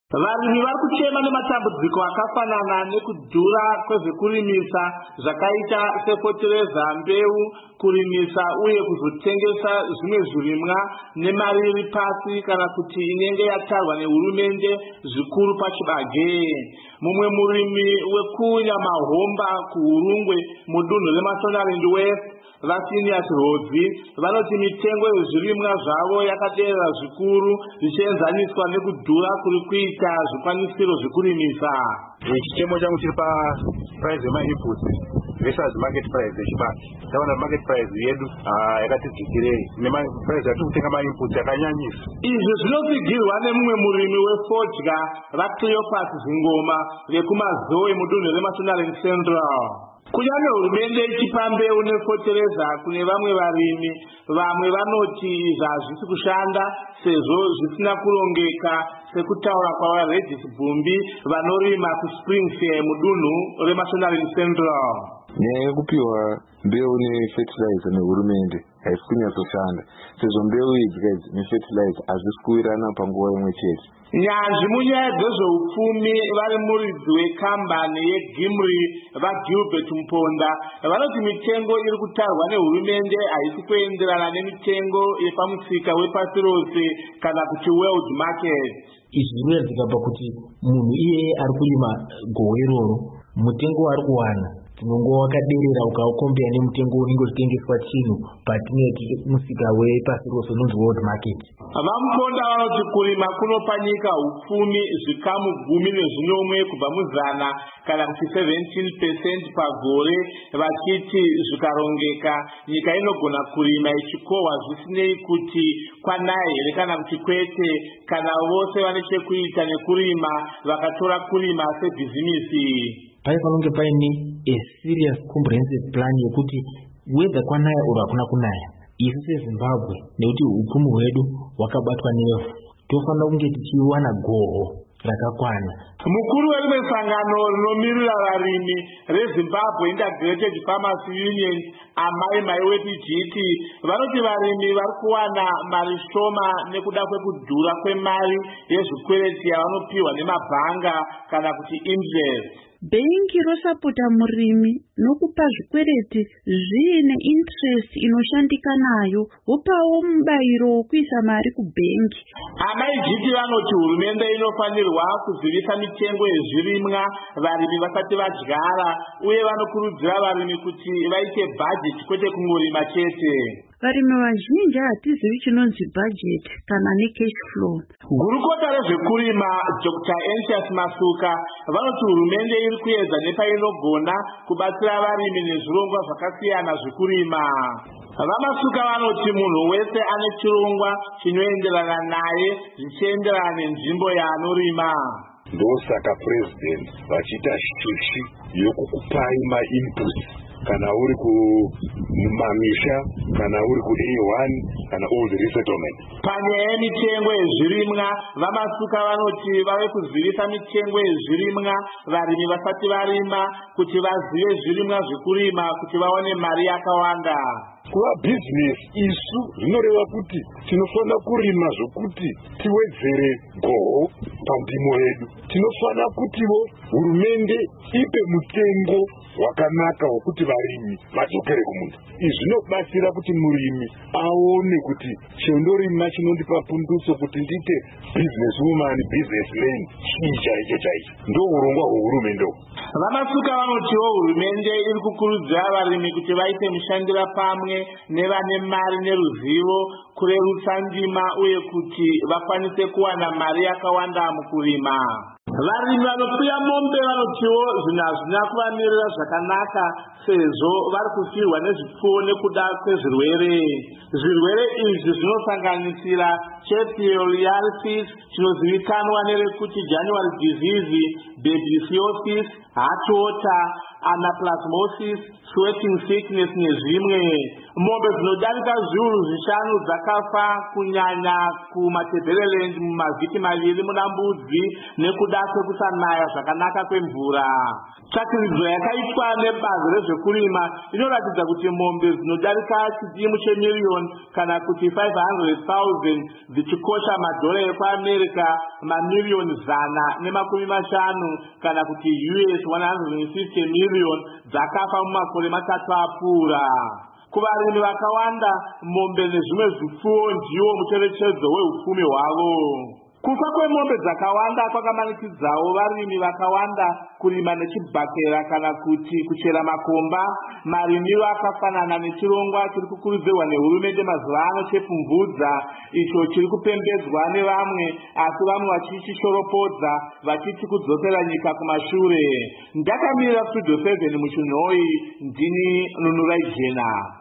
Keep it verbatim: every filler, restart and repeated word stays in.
Varimi vari kuchema nematambudziko akafanana nekudhura kwezvekurimisa zvakaita sefotereza, mbeu, kurimisa uye kuzotengesa zvimwe zvirimwa nemari iri pasi kana kuti inenge yatarwa nehurumende zvikuru pachibage. Mumwe murimi wekunyamahomba kuhurungwe mudunhu reMashonaland West, Vasinius Rodzi, vanoti mitengo yezvirimwa zvavo yakaderera zvikuru zvichienzaniswa nekudhura kuri kuita zvikwanisiro zvekurimisa. Chitemo changu chiri pa price yema-inputs versus market price yechibage. Taona market price yedu yakati dzikirei price yatiri kutenga ma-inputs yakanyanyisa. Izvi zvinotsigirwa nemumwe murimi wefodya vaCleopas Zingoma vekumazoe mudunhu reMashonaland Central. Kunyange hurumende ichipa mbeu nefotereza kune vamwe varimi, vamwe vanoti zvazvisi kushanda sezvo zvisina kurongeka, sekutaura kwavaRegis Bhumbi vanorima kuSpringfair mudunhu reMashonaland Central. Nyaya yekupiwa mbeu nefertilizer nehurumende haisi kunyatsoshanda sezvo mbeu idzi nefertilizer hazvisi kuwirana panguva imwe chete. Nyanzvi munyaya dzezveupfumi vari muridzi wekambani yeGimri vaGilbert Mponda vanoti mitengo iri kutarwa nehurumende haisi kuenderana nemitengo yepamusika wepasi rose kana kuti world market. Izvi zvinoratidza pakuti munhu iyeye ari kurima gohwe iroro mutengo waari kuwana tinongo wakaderera ukaukombera nemutengo unenge uchitengeswa chinhu patineti musika wepasi rose unonzi world market. Vamuponda vanoti kurima kunopa nyika upfumi zvikamu gumi nezvinomwe kubva muzana kana kuti seventeen percent pagore, vachiti zvikarongeka nyika inogona kurima ichikohwa zvisinei kuti kwanaya here kana kuti kwete, kana vose vane chekuita nekurima vakatora kurima sebhizinisi. Pai panonge paine a serious comprehensive plan yekuti whether kwanaya uri hakuna kunaya, isu seZimbabwe nekuti upfumi hwedu hwakabatwa nevhu tofanira kunge tichiwana goho rakakwana. Mukuru werimwe sangano rinomirira varimi reZimbabwe Integrated Farmers Union Amai Maiweti Jiti vanoti varimi vari kuwana mari shoma nekuda kwekudhura kwemari yezvikwereti yavanopiwa nemabhanga kana kuti interest. Bengi rosapota murimi nokupa zvikwereti zviine interest inoshandika nayo, wopawo mubayiro wokuisa mari kubengi. Amai Jiti vanoti hurumende inofanirwa kuzivisa mitengo yezvirimwa varimi vasati vadyara, uye vanokurudzira varimi kuti vaite budget kwete kungorima chete. Varimi vazhinji hatizivi chinonzi budget kana necash flow. Gurukota rezvekurima Doctor Anxious Masuka vanoti hurumende iri kuedza nepainogona kubatsira varimi nezvirongwa zvakasiyana zvekurima. Vamasuka vanoti munhu wese ane chirongwa chinoenderana naye zvichienderana nenzvimbo yaanorima. Ndosaka president vachiita shushi yokukupai ma-inputs kana uri kumamisha kana uri ku A one kana old resettlement. Panyaya yemitengo yezvirimwa vamasuka vanoti vave kuzivisa mitengo yezvirimwa varimi vasati varima kuti vazive zvirimwa zvekurima kuti vaone mari yakawanda. Kuva business isu zvinoreva kuti tinofanira kurima zvokuti tiwedzere goho pandimo yedu. Tinofanira kutiwo hurumende ipe mutengo wakanaka wokuti varimi vadzokere kumunhu. Izvi zvinobatsira kuti murimi aone kuti chendorima chinondipa punduso kuti ndite business woman, business man, chii chaicho chaicho. Ndo urongwa hwehurumende. Vamasuka vanotiwo hurumende iri kukurudzira varimi kuti vaite mushandira pamwe nevane mari neruzivo kurerutsa ndima uye kuti vakwanise kuwana mari yakawanda mukurima. Varimi vanopfuya mombe vanotiwo zvinhu hazvina kuvamirira zvakanaka sezvo vari kufirwa nezvipfuwo nekuda kwezvirwere. Zvirwere izvi zvinosanganisira Cheptioliasis chinozivikanwa nerekuti January disease, babesiosis, heartwater, anaplasmosis, sweating sickness nezvimwe. Mombe dzinodarika zviuru zvishanu dzakafa kunyanya kumatebheleland mumavhiki maviri muna mbudzi nekuda kwekusanaya zvakanaka kwemvura. Tsvakiridzo yakaitwa nebazi rezvekurima inoratidza kuti mombe dzinodarika chidimu chemiriyoni kana kuti five hundred thousand dzichikosha madhora ekuamerica mamiriyoni zana nemakumi mashanu kana kuti U S one hundred fifty million dzakafa mumakore matatu apfuura. Kuvarimi vakawanda mombe nezvimwe zvipfuwo ndiwo mucherechedzo wehupfumi hwavo. Kufa kwemombe dzakawanda kwakamanikidzawo varimi vakawanda kurima nechibhakera kana kuti kuchera makomba, marimiro akafanana nechirongwa chiri kukurudzirwa nehurumende mazuva ano chepfumvudza, icho chiri kupembedzwa nevamwe asi vamwe vachichishoropodza vachiti kudzosera nyika kumashure. Ndakamirira Studio seven muchinhoi, ndini Nunurai Jena.